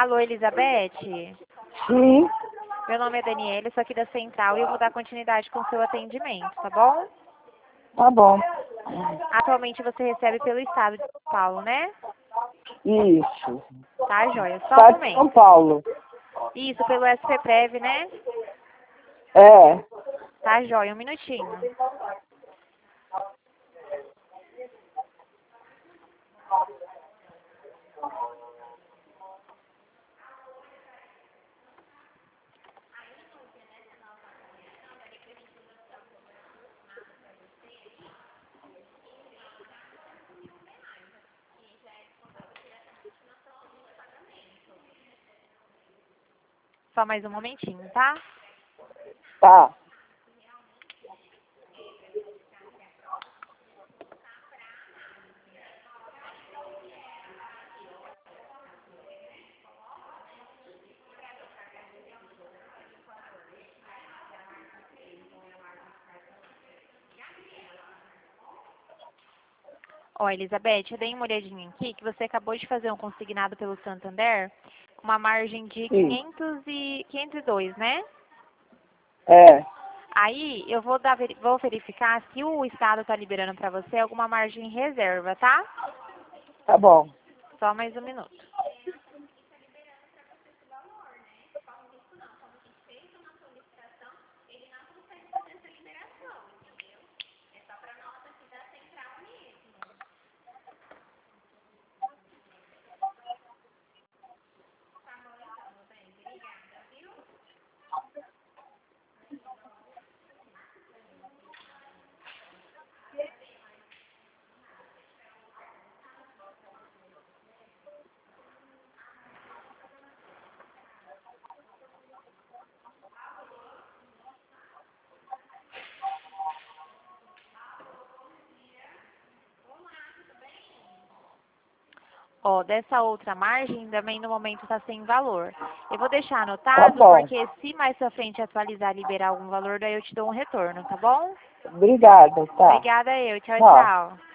Alô, Elizabeth? Sim, Meu nome é Daniela, sou aqui da Central e eu vou dar continuidade com o seu atendimento, tá bom? tá bom. Atualmente você recebe pelo estado de São Paulo, né? Isso. Tá, joia. Só um Estado de São momento. Paulo. Isso, pelo SPPrev, né? É. Tá, joia. Um minutinho. Só mais um momentinho, tá? Tá. Ó, Elizabeth, eu dei uma olhadinha aqui que você acabou de fazer um consignado pelo Santander com uma margem de Sim. 502, né? É. Aí eu vou verificar se o estado está liberando para você alguma margem em reserva, tá? Tá bom. Só mais um minuto. Ó, dessa outra margem também no momento está sem valor. Eu vou deixar Tá anotado bom. porque se mais pra frente atualizar, liberar algum valor, daí eu te dou um retorno, tá bom? Obrigada, tá. Obrigada eu. Tchau, Tchau. tchau.